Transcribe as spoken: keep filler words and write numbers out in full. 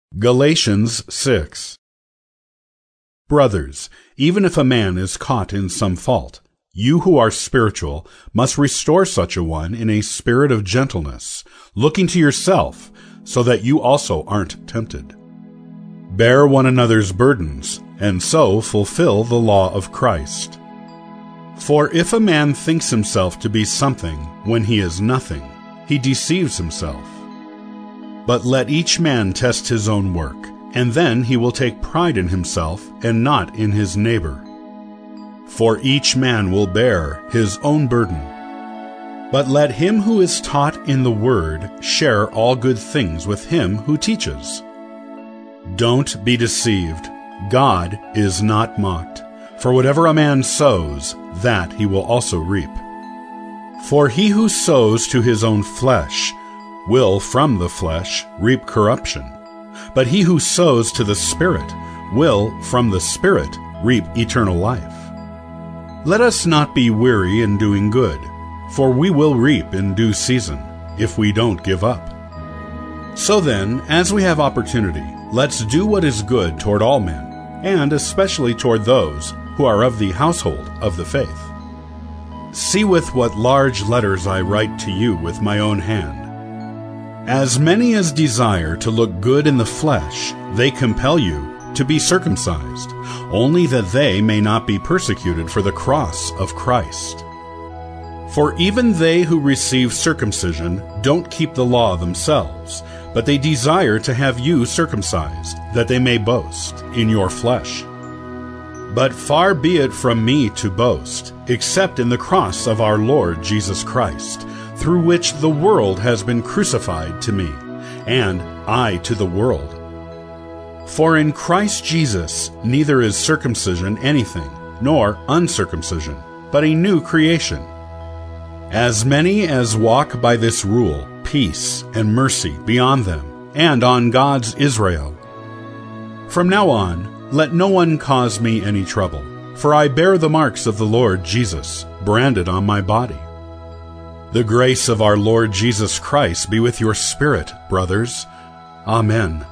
Galatians six. Brothers, even if a man is caught in some fault, you who are spiritual must restore such a one in a spirit of gentleness, looking to yourself, so that you also aren't tempted. Bear one another's burdens, and so fulfill the law of Christ. For if a man thinks himself to be something when he is nothing, he deceives himself. But let each man test his own work, and then he will take pride in himself and not in his neighbor. For each man will bear his own burden. But let him who is taught in the word share all good things with him who teaches. Don't be deceived. God is not mocked. For whatever a man sows, that he will also reap. For he who sows to his own flesh will from the flesh reap corruption, but he who sows to the Spirit will from the Spirit reap eternal life. Let us not be weary in doing good, for we will reap in due season, if we don't give up. So then, as we have opportunity, let's do what is good toward all men, and especially toward those who are of the household of the faith. See with what large letters I write to you with my own hand. As many as desire to look good in the flesh, they compel you to be circumcised, only that they may not be persecuted for the cross of Christ. For even they who receive circumcision don't keep the law themselves, but they desire to have you circumcised, that they may boast in your flesh. But far be it from me to boast, except in the cross of our Lord Jesus Christ, through which the world has been crucified to me, and I to the world. For in Christ Jesus neither is circumcision anything, nor uncircumcision, but a new creation. As many as walk by this rule, peace and mercy be on them, and on God's Israel. From now on, let no one cause me any trouble, for I bear the marks of the Lord Jesus, branded on my body. The grace of our Lord Jesus Christ be with your spirit, brothers. Amen.